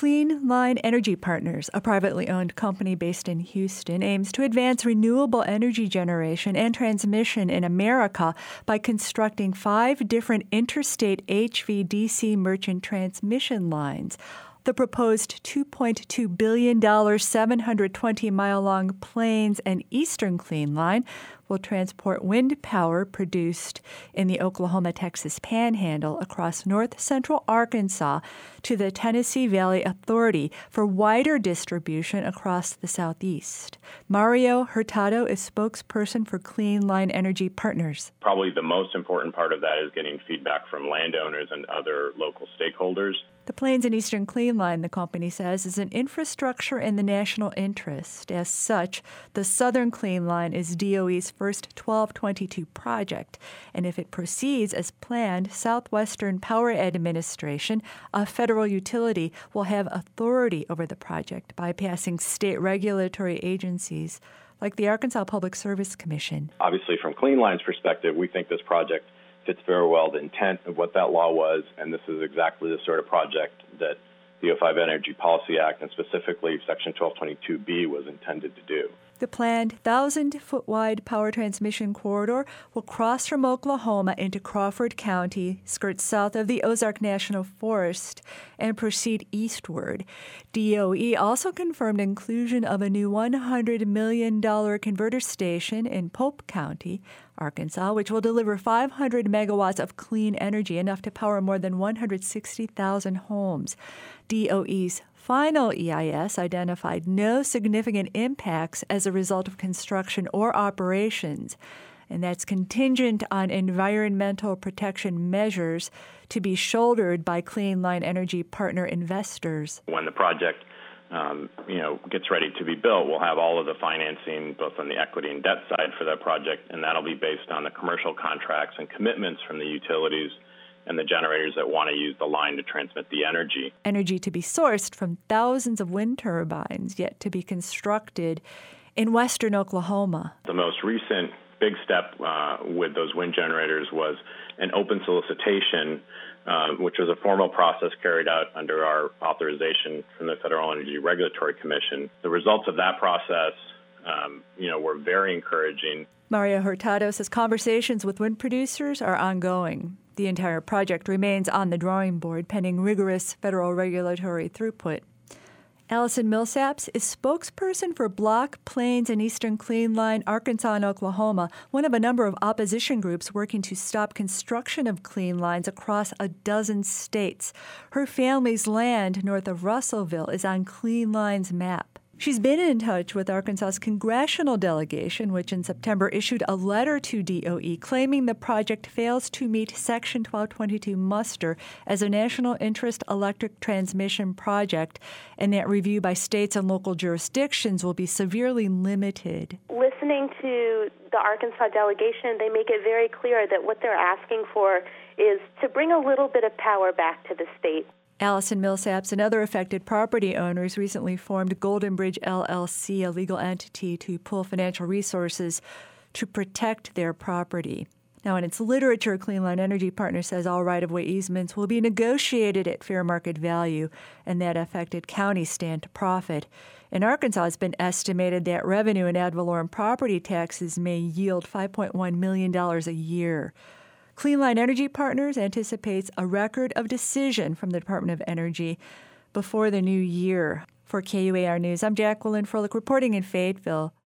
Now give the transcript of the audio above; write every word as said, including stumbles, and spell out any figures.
Clean Line Energy Partners, a privately owned company based in Houston, aims to advance renewable energy generation and transmission in America by constructing five different interstate H V D C merchant transmission lines. The proposed two point two billion dollars, seven hundred twenty mile long Plains and Eastern Clean Line will transport wind power produced in the Oklahoma-Texas Panhandle across north-central Arkansas to the Tennessee Valley Authority for wider distribution across the southeast. Mario Hurtado is spokesperson for Clean Line Energy Partners. Probably the most important part of that is getting feedback from landowners and other local stakeholders. The Plains and Eastern Clean Line, the company says, is an infrastructure in the national interest. As such, the Southern Clean Line is D O E's first twelve twenty-two project, and if it proceeds as planned, Southwestern Power Administration, a federal utility, will have authority over the project, bypassing state regulatory agencies like the Arkansas Public Service Commission. Obviously, from Clean Line's perspective, we think this project fits very well the intent of what that law was, and this is exactly the sort of project that the oh five Energy Policy Act, and specifically Section twelve twenty-two B, was intended to do. The planned one thousand foot wide power transmission corridor will cross from Oklahoma into Crawford County, skirt south of the Ozark National Forest, and proceed eastward. D O E also confirmed inclusion of a new one hundred million dollars converter station in Pope County, Arkansas, which will deliver five hundred megawatts of clean energy, enough to power more than one hundred sixty thousand homes. D O E's final E I S identified no significant impacts as a result of construction or operations, and that's contingent on environmental protection measures to be shouldered by Clean Line Energy Partner investors. When the project um, you know, gets ready to be built, we'll have all of the financing, both on the equity and debt side for that project, and that'll be based on the commercial contracts and commitments from the utilities and the generators that want to use the line to transmit the energy. Energy to be sourced from thousands of wind turbines yet to be constructed in western Oklahoma. The most recent big step uh, with those wind generators was an open solicitation, uh, which was a formal process carried out under our authorization from the Federal Energy Regulatory Commission. The results of that process um, you know, were very encouraging. Mario Hurtado says conversations with wind producers are ongoing. The entire project remains on the drawing board pending rigorous federal regulatory throughput. Allison Millsaps is spokesperson for Block, Plains, and Eastern Clean Line, Arkansas and Oklahoma, one of a number of opposition groups working to stop construction of clean lines across a dozen states. Her family's land north of Russellville is on Clean Line's map. She's been in touch with Arkansas's congressional delegation, which in September issued a letter to D O E claiming the project fails to meet Section twelve twenty-two muster as a national interest electric transmission project, and that review by states and local jurisdictions will be severely limited. Listening to the Arkansas delegation, they make it very clear that what they're asking for is to bring a little bit of power back to the state. Allison Millsaps and other affected property owners recently formed Golden Bridge L L C, a legal entity to pool financial resources to protect their property. Now, in its literature, Clean Line Energy Partners says all right-of-way easements will be negotiated at fair market value, and that affected counties stand to profit. In Arkansas, it's been estimated that revenue and ad valorem property taxes may yield five point one million dollars a year. Clean Line Energy Partners anticipates a record of decision from the Department of Energy before the new year. For K U A R News, I'm Jacqueline Froelich reporting in Fayetteville.